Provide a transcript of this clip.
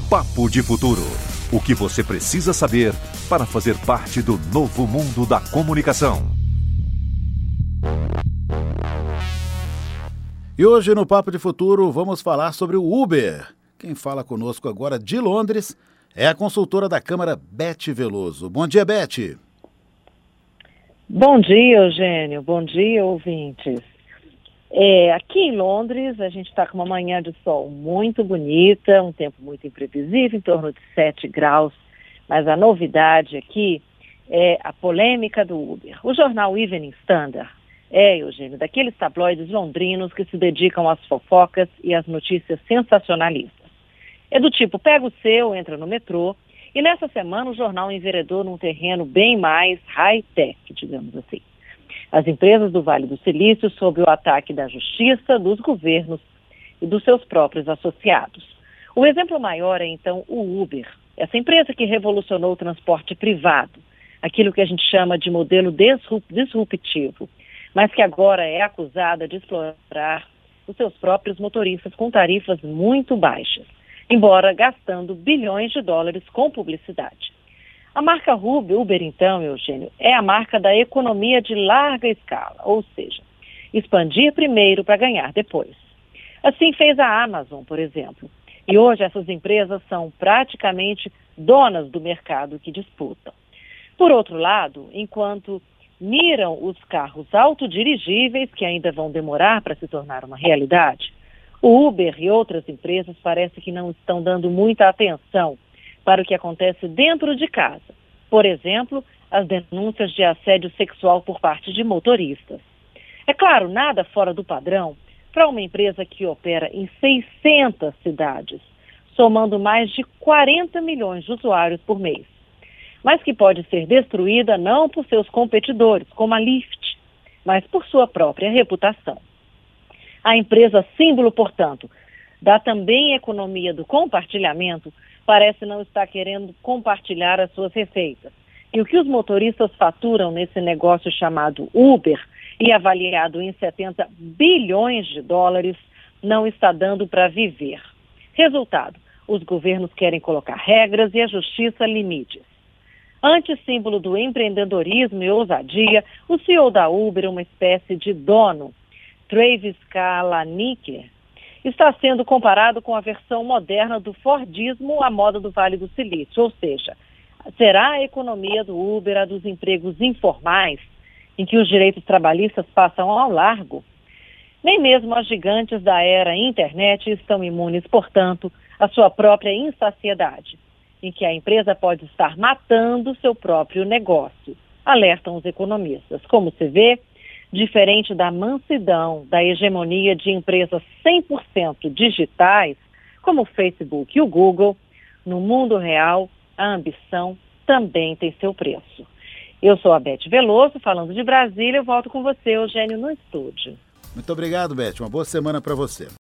Papo de Futuro. O que você precisa saber para fazer parte do novo mundo da comunicação. E hoje no Papo de Futuro vamos falar sobre o Uber. Quem fala conosco agora de Londres é a consultora da Câmara, Beth Veloso. Bom dia, Beth. Bom dia, Eugênio. Bom dia, ouvintes. Aqui em Londres, a gente está com uma manhã de sol muito bonita, um tempo muito imprevisível, em torno de 7 graus. Mas a novidade aqui é a polêmica do Uber. O jornal Evening Standard Eugênio, daqueles tabloides londrinos que se dedicam às fofocas e às notícias sensacionalistas. É do tipo, pega o seu, entra no metrô, e nessa semana o jornal enveredou num terreno bem mais high-tech, digamos assim. As empresas do Vale do Silício sob o ataque da justiça, dos governos e dos seus próprios associados. O exemplo maior é, então, o Uber, essa empresa que revolucionou o transporte privado, aquilo que a gente chama de modelo disruptivo, mas que agora é acusada de explorar os seus próprios motoristas com tarifas muito baixas, embora gastando bilhões de dólares com publicidade. A marca Uber, então, Eugênio, é a marca da economia de larga escala, ou seja, expandir primeiro para ganhar depois. Assim fez a Amazon, por exemplo. E hoje essas empresas são praticamente donas do mercado que disputam. Por outro lado, enquanto miram os carros autodirigíveis, que ainda vão demorar para se tornar uma realidade, o Uber e outras empresas parece que não estão dando muita atenção para o que acontece dentro de casa. Por exemplo, as denúncias de assédio sexual por parte de motoristas. É claro, nada fora do padrão para uma empresa que opera em 600 cidades, somando mais de 40 milhões de usuários por mês, mas que pode ser destruída não por seus competidores, como a Lyft, mas por sua própria reputação. A empresa símbolo, portanto, da também economia do compartilhamento, parece não estar querendo compartilhar as suas receitas. E o que os motoristas faturam nesse negócio chamado Uber, e avaliado em 70 bilhões de dólares, não está dando para viver. Resultado, os governos querem colocar regras e a justiça limites. Antissímbolo do empreendedorismo e ousadia, o CEO da Uber, uma espécie de dono, Travis Kalanick, está sendo comparado com a versão moderna do Fordismo à moda do Vale do Silício, ou seja, será a economia do Uber a dos empregos informais, em que os direitos trabalhistas passam ao largo? Nem mesmo as gigantes da era internet estão imunes, portanto, à sua própria insaciedade, em que a empresa pode estar matando seu próprio negócio, alertam os economistas. Como se vê, diferente da mansidão, da hegemonia de empresas 100% digitais, como o Facebook e o Google, no mundo real, a ambição também tem seu preço. Eu sou a Beth Veloso, falando de Brasília, eu volto com você, Eugênio, no estúdio. Muito obrigado, Beth. Uma boa semana para você.